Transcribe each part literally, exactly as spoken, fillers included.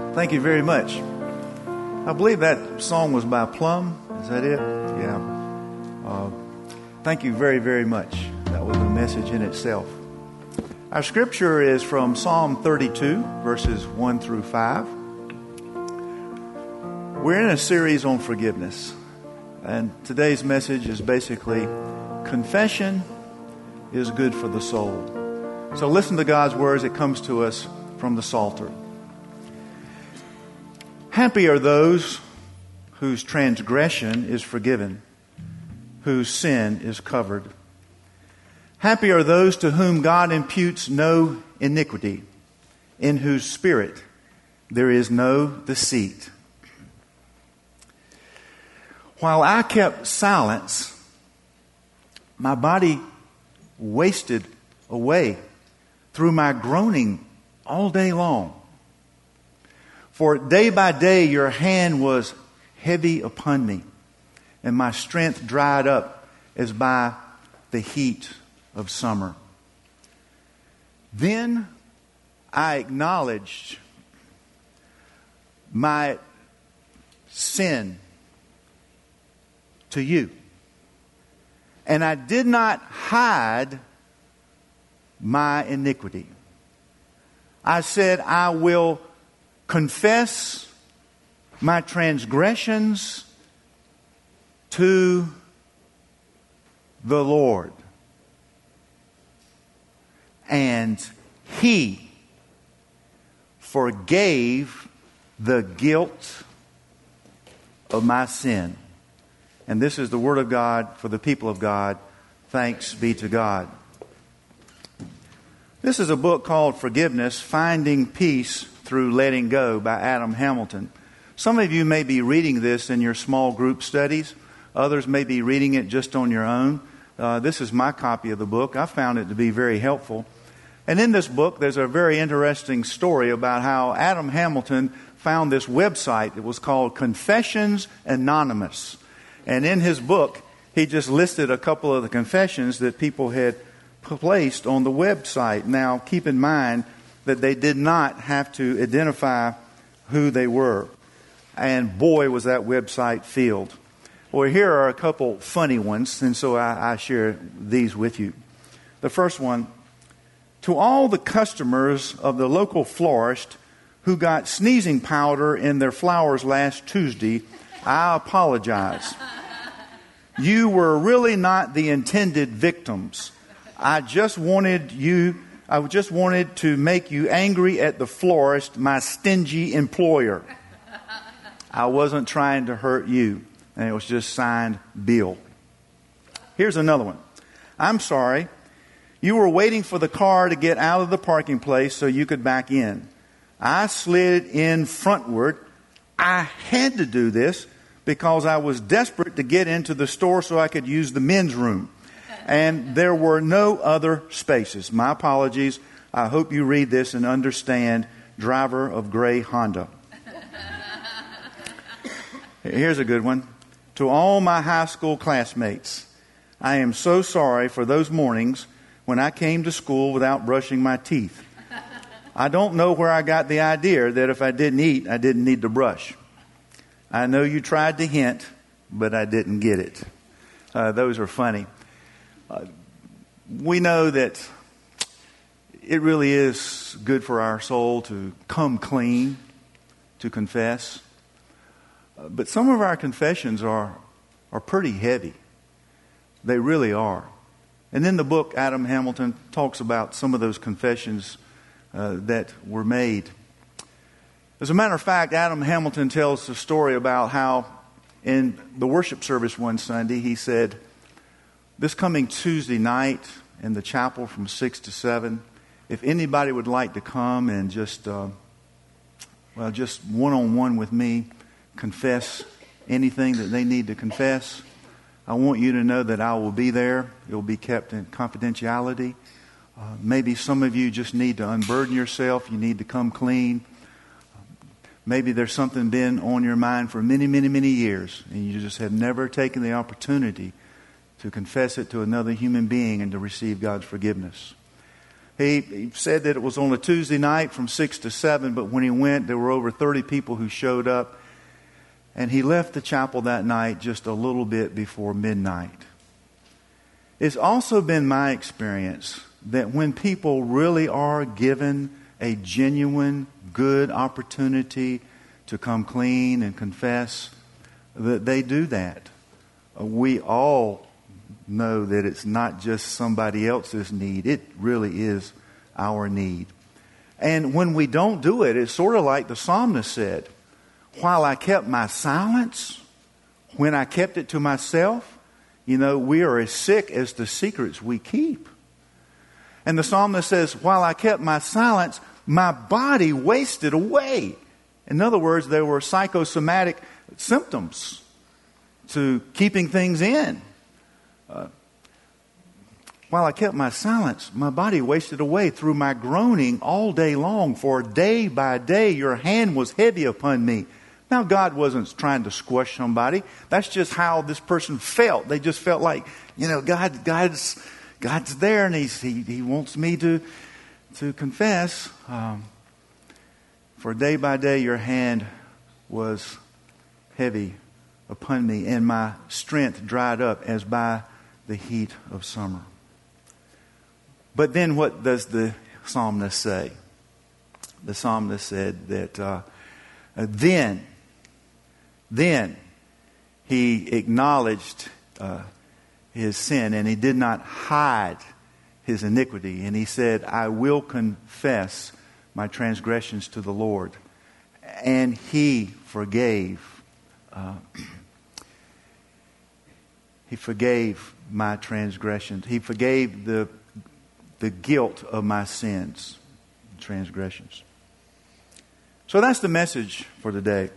Thank you very much. I believe that song was by Plum. Is that it? Yeah. Uh, thank you very, very much. That was a message in itself. Our scripture is from Psalm thirty-two, verses one through five. We're in a series on forgiveness. And today's message is basically, confession is good for the soul. So listen to God's words. It comes to us from the Psalter. Happy are those whose transgression is forgiven, whose sin is covered. Happy are those to whom God imputes no iniquity, in whose spirit there is no deceit. While I kept silence, my body wasted away through my groaning all day long. For day by day your hand was heavy upon me, and my strength dried up as by the heat of summer. Then I acknowledged my sin to you, and I did not hide my iniquity. I said, I will confess my transgressions to the Lord. And He forgave the guilt of my sin. And this is the word of God for the people of God. Thanks be to God. This is a book called Forgiveness, Finding Peace Through Letting Go by Adam Hamilton. Some of you may be reading this in your small group studies. Others may be reading it just on your own. Uh, this is my copy of the book. I found it to be very helpful. And in this book, there's a very interesting story about how Adam Hamilton found this website. It was called Confessions Anonymous. And in his book, he just listed a couple of the confessions that people had placed on the website. Now, keep in mind that they did not have to identify who they were. And boy, was that website filled. Well, here are a couple funny ones, and so I, I share these with you. The first one, to all the customers of the local florist who got sneezing powder in their flowers last Tuesday, I apologize. You were really not the intended victims. I just wanted you, I just wanted to make you angry at the florist, my stingy employer. I wasn't trying to hurt you. And it was just signed Bill. Here's another one. I'm sorry. You were waiting for the car to get out of the parking place so you could back in. I slid in frontward. I had to do this because I was desperate to get into the store so I could use the men's room. And there were no other spaces. My apologies. I hope you read this and understand. Driver of gray Honda. Here's a good one. To all my high school classmates, I am so sorry for those mornings when I came to school without brushing my teeth. I don't know where I got the idea that if I didn't eat, I didn't need to brush. I know you tried to hint, but I didn't get it. Uh, those are funny. Uh, we know that it really is good for our soul to come clean, to confess. Uh, but some of our confessions are, are pretty heavy. They really are. And in the book, Adam Hamilton talks about some of those confessions uh, that were made. As a matter of fact, Adam Hamilton tells the story about how in the worship service one Sunday, he said, this coming Tuesday night in the chapel from six to seven, if anybody would like to come and just, uh, well, just one-on-one with me, confess anything that they need to confess, I want you to know that I will be there. It will be kept in confidentiality. Uh, maybe some of you just need to unburden yourself. You need to come clean. Maybe there's something been on your mind for many, many, many years, and you just have never taken the opportunity to confess it to another human being and to receive God's forgiveness. He, he said that it was on a Tuesday night from six to seven, but when he went, there were over thirty people who showed up. And he left the chapel that night just a little bit before midnight. It's also been my experience that when people really are given a genuine, good opportunity to come clean and confess, that they do that. We all know that it's not just somebody else's need. It really is our need. And when we don't do it, it's sort of like the psalmist said, while I kept my silence, when I kept it to myself, you know, we are as sick as the secrets we keep. And the psalmist says, while I kept my silence, my body wasted away. In other words, there were psychosomatic symptoms to keeping things in. Uh, while I kept my silence, my body wasted away through my groaning all day long. For day by day your hand was heavy upon me. Now, God wasn't trying to squash somebody. That's just how this person felt. They just felt like, you know, God, God's, God's there, and he's, he He wants me to to confess. Um, for day by day your hand was heavy upon me, and my strength dried up as by the heat of summer. But then what does the psalmist say? The psalmist said that uh, then, then he acknowledged uh, his sin, and he did not hide his iniquity. And he said, I will confess my transgressions to the Lord. And he forgave uh, He forgave my transgressions. He forgave the the guilt of my sins, transgressions. So that's the message for today.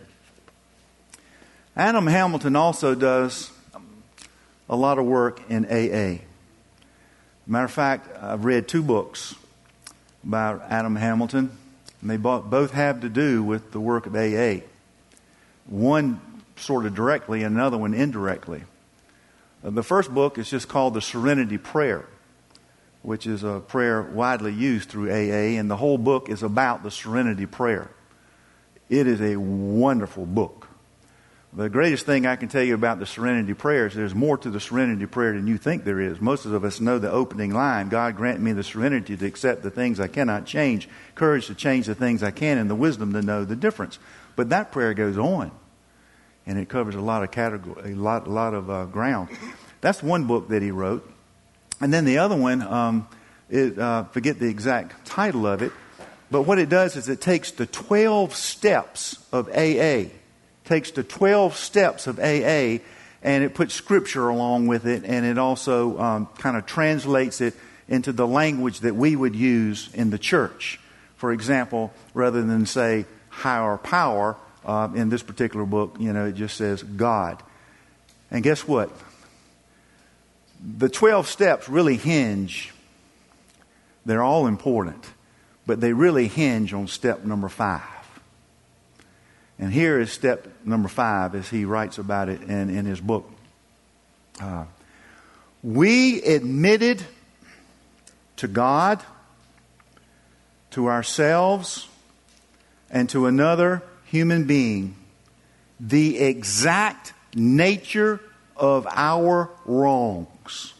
Adam Hamilton also does a lot of work in A A. Matter of fact, I've read two books by Adam Hamilton, and they both have to do with the work of A A. One sort of directly and another one indirectly. The first book is just called The Serenity Prayer, which is a prayer widely used through A A, and the whole book is about the Serenity Prayer. It is a wonderful book. The greatest thing I can tell you about the Serenity Prayer is there's more to the Serenity Prayer than you think there is. Most of us know the opening line, God grant me the serenity to accept the things I cannot change, courage to change the things I can, and the wisdom to know the difference. But that prayer goes on, and it covers a lot of category, a lot, a lot of uh, ground. That's one book that he wrote. And then the other one, um, it, uh, forget the exact title of it, but what it does is it takes the twelve steps of A A, takes the twelve steps of A A, and it puts scripture along with it, and it also um, kind of translates it into the language that we would use in the church. For example, rather than say higher power, uh, in this particular book, you know, it just says God. And guess what? The twelve steps really hinge. They're all important, but they really hinge on step number five. And here is step number five as he writes about it in, in his book. Uh, we admitted to God, to ourselves, and to another human being the exact nature of our wrongs.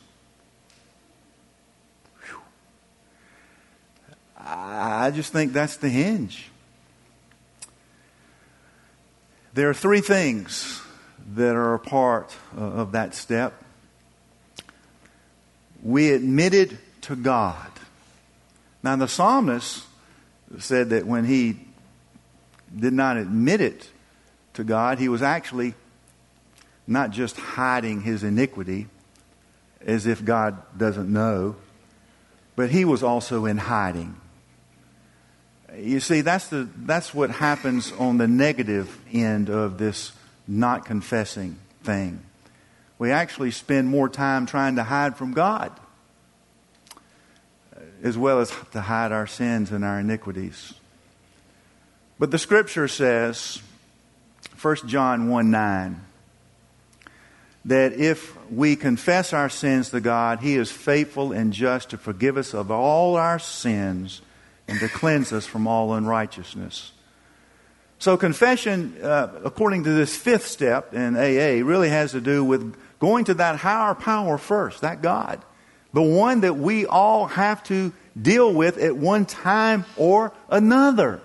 Whew. I just think that's the hinge. There are three things that are a part of that step. We admitted to God. Now the psalmist said that when he did not admit it to God, he was actually not just hiding his iniquity as if God doesn't know, but he was also in hiding. You see, that's the that's what happens on the negative end of this not confessing thing. We actually spend more time trying to hide from God, as well as to hide our sins and our iniquities. But the Scripture says, First John one nine, that if we confess our sins to God, He is faithful and just to forgive us of all our sins and to cleanse us from all unrighteousness. So confession, uh, according to this fifth step in A A, really has to do with going to that higher power first, that God. The one that we all have to deal with at one time or another.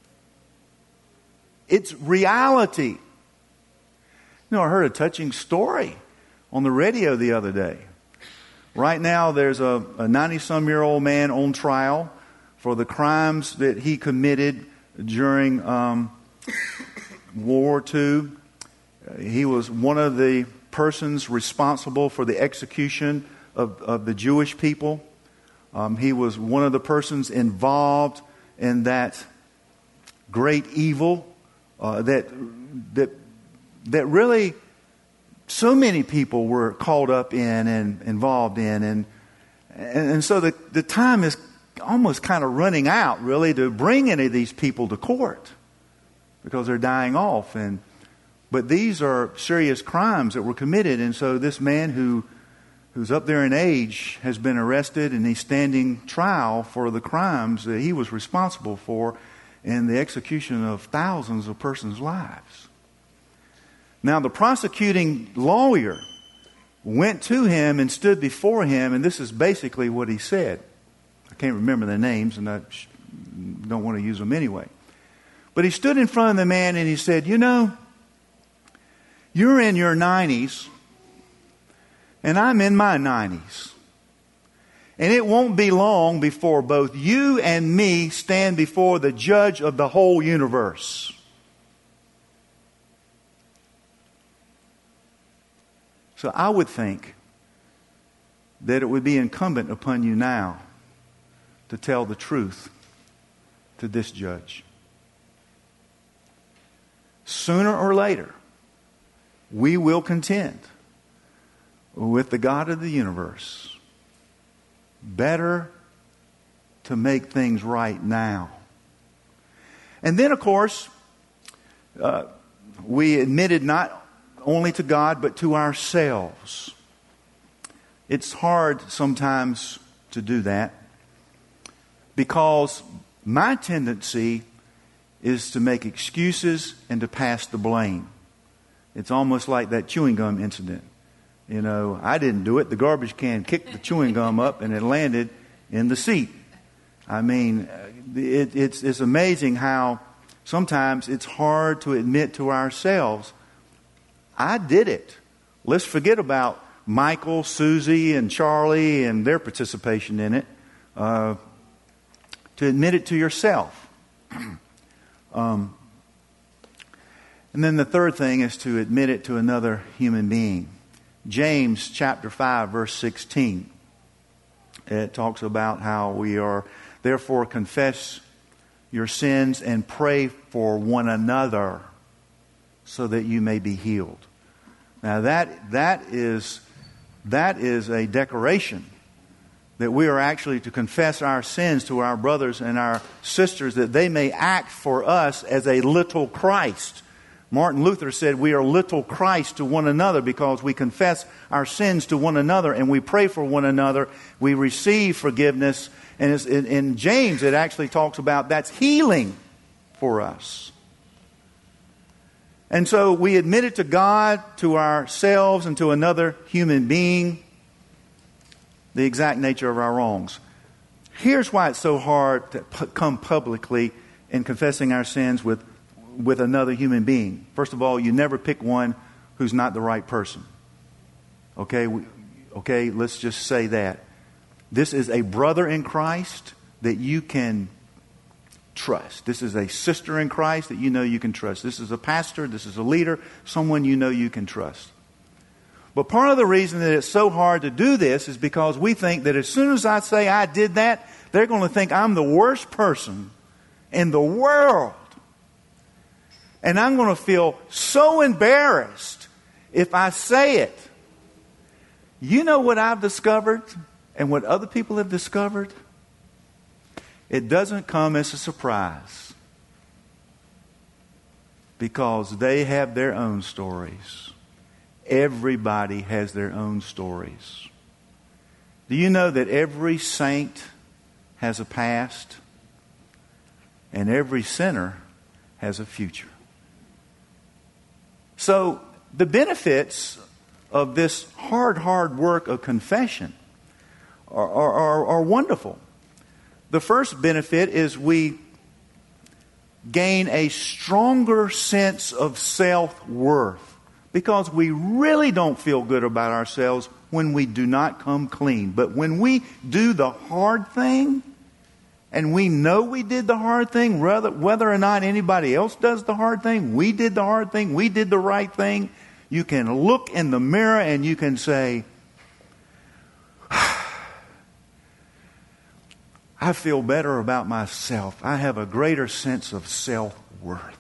It's reality. You know, I heard a touching story on the radio the other day. Right now, there's a ninety-some-year-old man on trial for the crimes that he committed during um, World War Two. He was one of the persons responsible for the execution of, of the Jewish people. Um, he was one of the persons involved in that great evil uh, that that that really so many people were caught up in and involved in, and and, and so the the time is almost kind of running out, really, to bring any of these people to court because they're dying off. And but these are serious crimes that were committed, and so this man who who's up there in age has been arrested, and he's standing trial for the crimes that he was responsible for in the execution of thousands of persons' lives. Now, the prosecuting lawyer went to him and stood before him, and this is basically what he said. I can't remember the names, and I don't want to use them anyway. But he stood in front of the man and he said, "You know, you're in your nineties, and I'm in my nineties. And it won't be long before both you and me stand before the judge of the whole universe." So I would think that it would be incumbent upon you now to tell the truth to this judge. Sooner or later, we will contend with the God of the universe. Better to make things right now. And then, of course, uh, we admitted not only to God, but to ourselves. It's hard sometimes to do that because my tendency is to make excuses and to pass the blame. It's almost like that chewing gum incident. You know, I didn't do it. The garbage can kicked the chewing gum up and it landed in the seat. I mean, it, it's, it's amazing how sometimes it's hard to admit to ourselves, I did it. Let's forget about Michael, Susie, and Charlie and their participation in it. Uh, to admit it to yourself. um, and then the third thing is to admit it to another human being. James chapter five, verse sixteen. It talks about how we are, therefore confess your sins and pray for one another so that you may be healed. Now that that is that is a declaration that we are actually to confess our sins to our brothers and our sisters that they may act for us as a little Christ. Martin Luther said we are little Christ to one another because we confess our sins to one another and we pray for one another. We receive forgiveness. And it's, in, in James it actually talks about that's healing for us. And so we admit it to God, to ourselves, and to another human being, the exact nature of our wrongs. Here's why it's so hard to p- come publicly in confessing our sins with, with another human being. First of all, you never pick one who's not the right person. Okay, we, okay, let's just say that. This is a brother in Christ that you can trust. This is a sister in Christ that you know you can trust. This is a pastor, this is a leader, someone you know you can trust. But part of the reason that it's so hard to do this is because we think that as soon as I say I did that, they're going to think I'm the worst person in the world. And I'm going to feel so embarrassed if I say it. You know what I've discovered and what other people have discovered? It doesn't come as a surprise because they have their own stories. Everybody has their own stories. Do you know that every saint has a past and every sinner has a future? So the benefits of this hard, hard work of confession are, are, are, are wonderful. The first benefit is we gain a stronger sense of self-worth because we really don't feel good about ourselves when we do not come clean. But when we do the hard thing, and we know we did the hard thing, whether, whether or not anybody else does the hard thing, we did the hard thing, we did the right thing, you can look in the mirror and you can say, I feel better about myself. I have a greater sense of self-worth.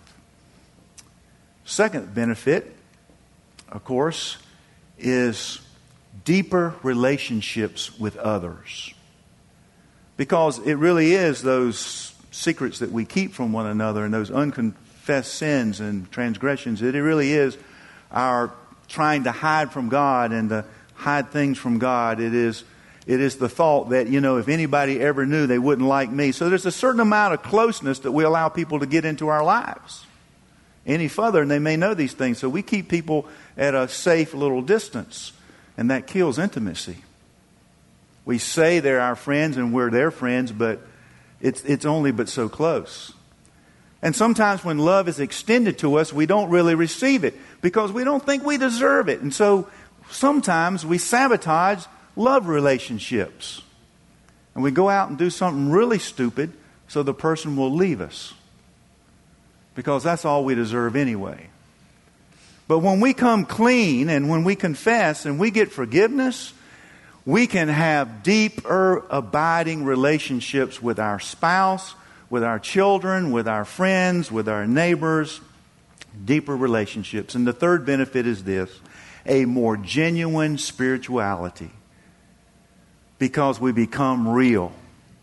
Second benefit, of course, is deeper relationships with others. Because it really is those secrets that we keep from one another and those unconfessed sins and transgressions. It really is our trying to hide from God and to hide things from God. It is It is the thought that, you know, if anybody ever knew, they wouldn't like me. So there's a certain amount of closeness that we allow people to get into our lives. Any further, and they may know these things. So we keep people at a safe little distance, and that kills intimacy. We say they're our friends and we're their friends, but it's it's only but so close. And sometimes when love is extended to us, we don't really receive it because we don't think we deserve it. And so sometimes we sabotage love relationships. And we go out and do something really stupid so the person will leave us. Because that's all we deserve anyway. But when we come clean and when we confess and we get forgiveness, we can have deeper, abiding relationships with our spouse, with our children, with our friends, with our neighbors. Deeper relationships. And the third benefit is this: a more genuine spirituality. Because we become real.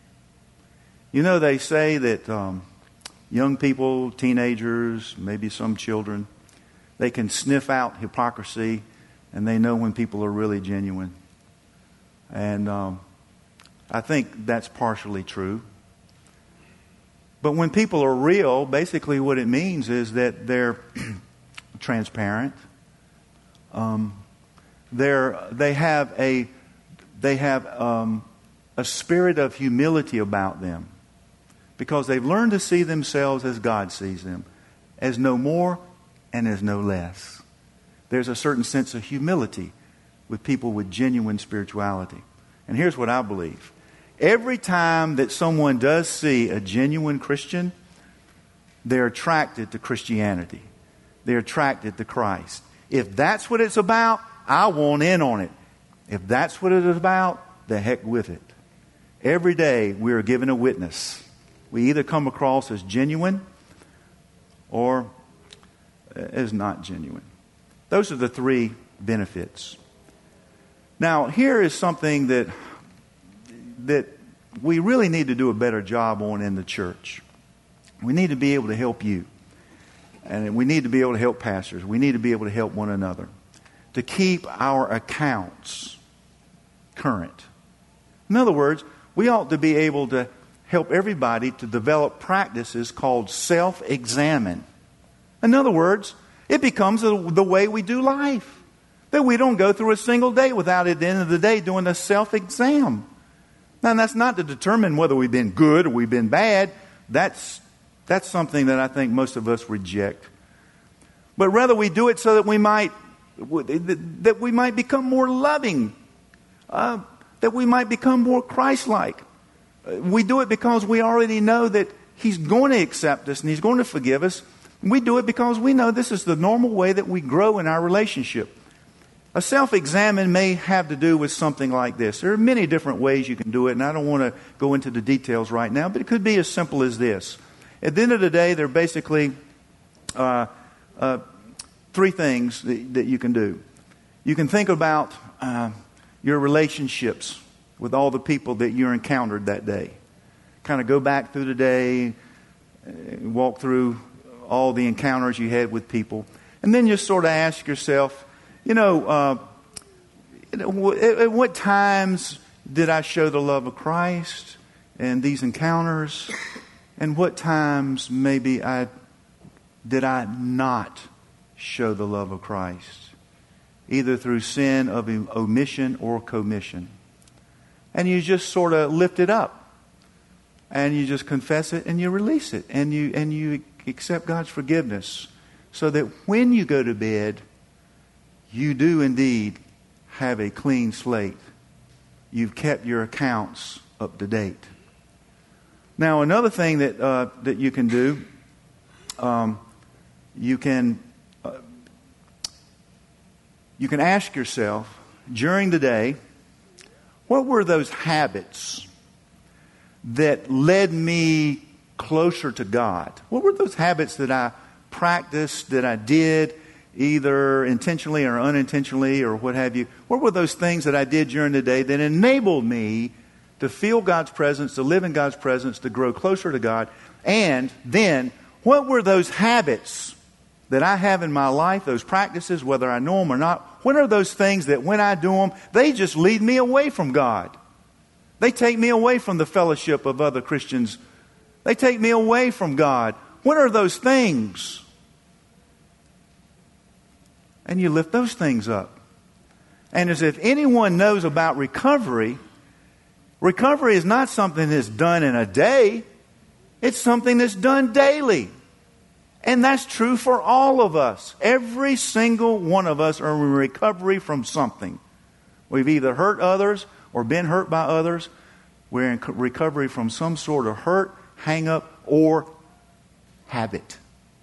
You know, they say that um, young people, teenagers, maybe some children, they can sniff out hypocrisy and they know when people are really genuine. And um, I think that's partially true. But when people are real, basically what it means is that they're transparent. Um, they're they have a They have um, a spirit of humility about them because they've learned to see themselves as God sees them, as no more and as no less. There's a certain sense of humility with people with genuine spirituality. And here's what I believe. Every time that someone does see a genuine Christian, they're attracted to Christianity. They're attracted to Christ. If that's what it's about, I want in on it. If that's what it is about, the heck with it. Every day we are given a witness. We either come across as genuine or as not genuine. Those are the three benefits. Now, here is something that that we really need to do a better job on in the church. We need to be able to help you. And we need to be able to help pastors. We need to be able to help one another. To keep our accounts current. In other words, we ought to be able to help everybody to develop practices called self-examine. In other words, it becomes the way we do life. That we don't go through a single day without at the end of the day doing a self-exam. Now, that's not to determine whether we've been good or we've been bad. That's, that's something that I think most of us reject. But rather we do it so that we might that we might become more loving, uh, that we might become more Christ-like. We do it because we already know that He's going to accept us and He's going to forgive us. We do it because we know this is the normal way that we grow in our relationship. A self-examine may have to do with something like this. There are many different ways you can do it, and I don't want to go into the details right now, but it could be as simple as this. At the end of the day, there are basically uh, uh, three things that, that you can do. You can think about uh, your relationships with all the people that you encountered that day. Kind of go back through the day, uh, walk through all the encounters you had with people, and then just sort of ask yourself, You know, uh, at what times did I show the love of Christ in these encounters? And what times maybe I did I not show the love of Christ, either through sin of omission or commission? And you just sort of lift it up, and you just confess it, and you release it, and you and you accept God's forgiveness, so that when you go to bed, you do indeed have a clean slate. You've kept your accounts up to date. Now, another thing that uh, that you can do, um, you can uh, you can ask yourself during the day, what were those habits that led me closer to God? What were those habits that I practiced, that I did, either intentionally or unintentionally or what have you? What were those things that I did during the day that enabled me to feel God's presence, to live in God's presence, to grow closer to God? And then, what were those habits that I have in my life, those practices, whether I know them or not? What are those things that when I do them, they just lead me away from God? They take me away from the fellowship of other Christians. They take me away from God. What are those things? And you lift those things up. And as if anyone knows about recovery, recovery is not something that's done in a day. It's something that's done daily. And that's true for all of us. Every single one of us are in recovery from something. We've either hurt others or been hurt by others. We're in recovery from some sort of hurt, hang up, or habit.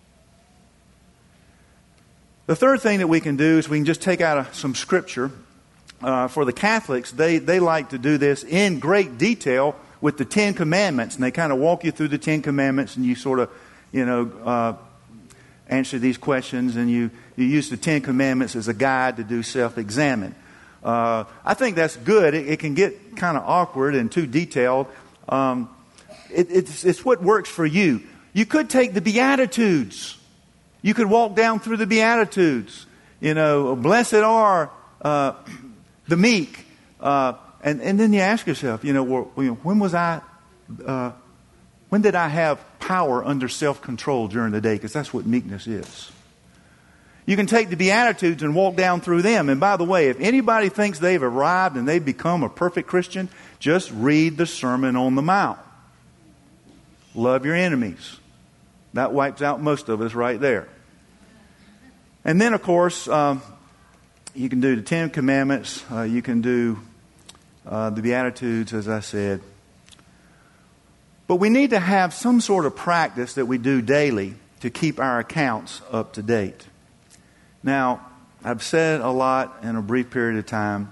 The third thing that we can do is we can just take out a, some scripture. Uh, for the Catholics, they, they like to do this in great detail with the Ten Commandments. And they kind of walk you through the Ten Commandments, and you sort of, you know, uh, answer these questions. And you, you use the Ten Commandments as a guide to do self-examine. Uh, I think that's good. It, it can get kind of awkward and too detailed. Um, it, it's, it's what works for you. You could take the Beatitudes. You could walk down through the Beatitudes. You know, blessed are uh, the meek. Uh, and, and then you ask yourself, you know, when was I, uh, when did I have power under self-control during the day? Because that's what meekness is. You can take the Beatitudes and walk down through them. And by the way, if anybody thinks they've arrived and they've become a perfect Christian, just read the Sermon on the Mount. Love your enemies. That wipes out most of us right there. And then, of course, um, you can do the Ten Commandments. Uh, you can do uh, the Beatitudes, as I said. But we need to have some sort of practice that we do daily to keep our accounts up to date. Now, I've said a lot in a brief period of time,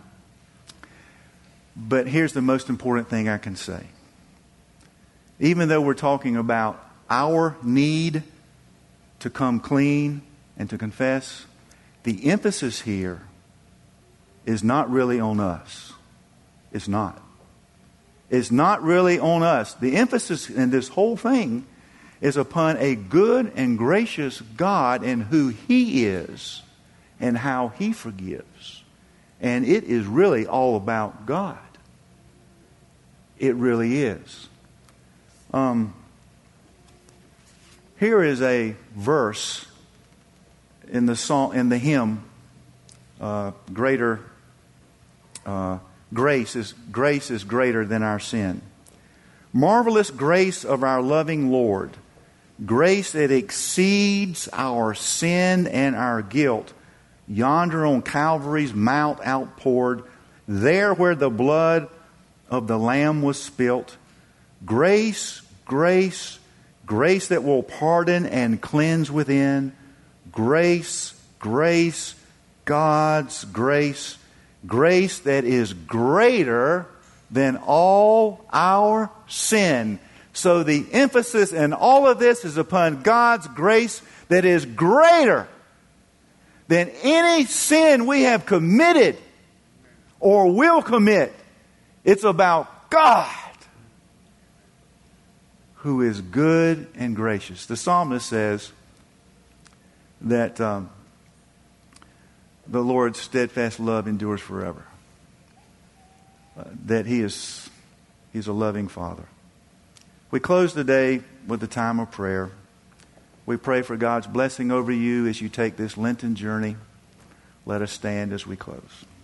but here's the most important thing I can say. Even though we're talking about our need to come clean and to confess, the emphasis here is not really on us. It's not. It's not really on us. The emphasis in this whole thing is upon a good and gracious God and who He is and how He forgives. And it is really all about God. It really is. Um, here is a verse in the song, in the hymn, uh, "Greater uh, grace is grace is greater than our sin." Marvelous grace of our loving Lord, grace that exceeds our sin and our guilt. Yonder on Calvary's mount outpoured, there where the blood of the Lamb was spilt. Grace, grace, grace that will pardon and cleanse within. Grace, grace, God's grace. Grace that is greater than all our sin. So the emphasis in all of this is upon God's grace that is greater than any sin we have committed or will commit. It's about God, who is good and gracious. The psalmist says that um, the Lord's steadfast love endures forever. Uh, that He is He's a loving Father. We close the day with a time of prayer. We pray for God's blessing over you as you take this Lenten journey. Let us stand as we close.